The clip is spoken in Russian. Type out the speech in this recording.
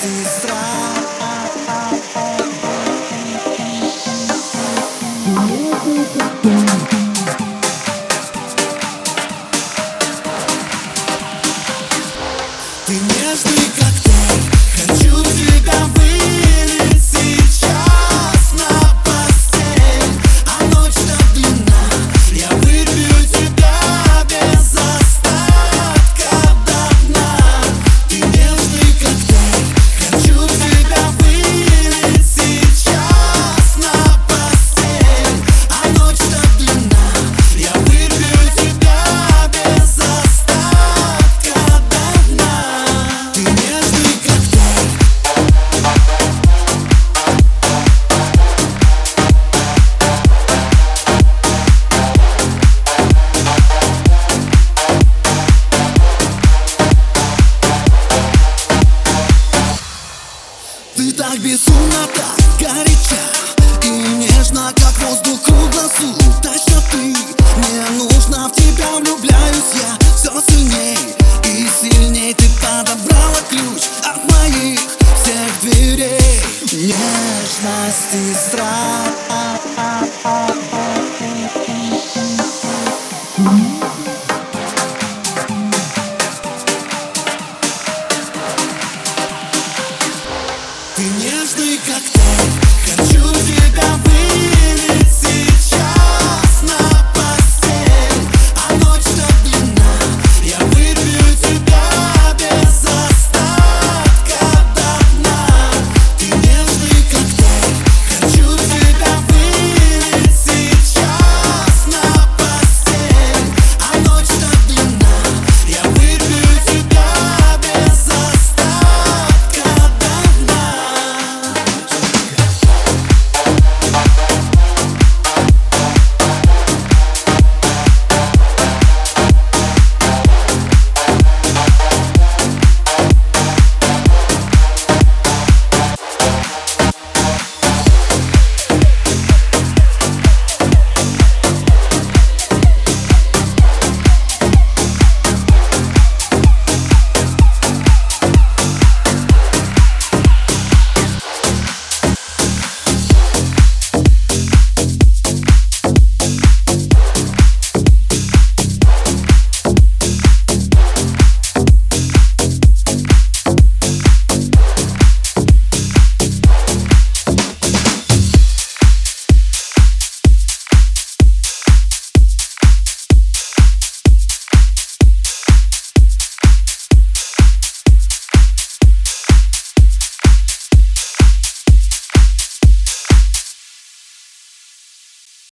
сестра. Ты нежный коктейль, хочу тебя вылить сейчас на постель. А ночь так длинна, я выпью тебя без остатка до дна. Ты нежный коктейль, хочу тебя вылить сейчас на постель. А ночь так длинна, я выпью тебя без остатка до дна. Ты нежный коктейль. Ты так безумно